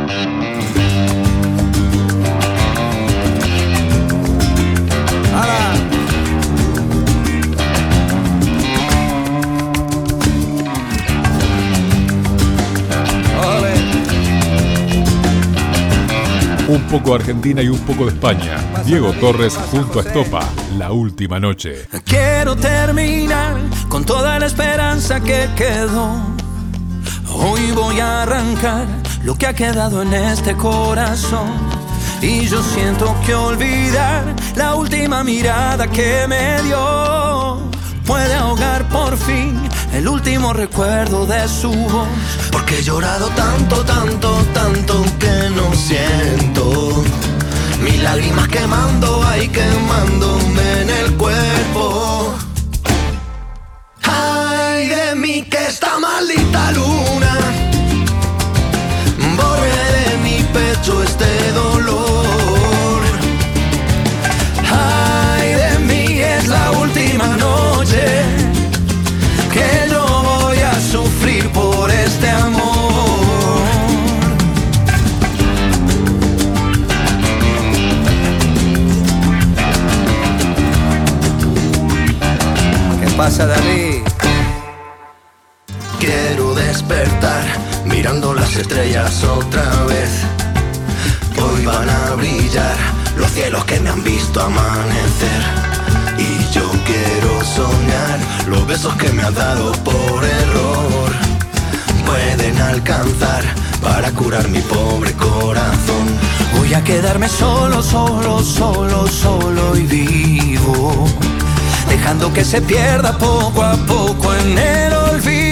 Un poco de Argentina y un poco de España. Diego Torres junto a Estopa, La Última Noche. Quiero terminar con toda la esperanza que quedó. Hoy voy a arrancar lo que ha quedado en este corazón. Y yo siento que olvidar la última mirada que me dio puede ahogar por fin el último recuerdo de su voz. Porque he llorado tanto, tanto, tanto que no siento. Mis lágrimas quemando, ay, quemándome en el cuerpo. Ay de mí que esta maldita luna borre de mi pecho este dolor. Ay de mí es la última noche que yo voy a sufrir por este amor. ¿Qué pasa, David? Quiero despertar mirando las estrellas otra vez. Hoy van a brillar los cielos que me han visto amanecer. Y yo quiero soñar los besos que me has dado por error. Pueden alcanzar para curar mi pobre corazón. Voy a quedarme solo, solo, solo, solo y vivo, dejando que se pierda poco a poco en el olvido.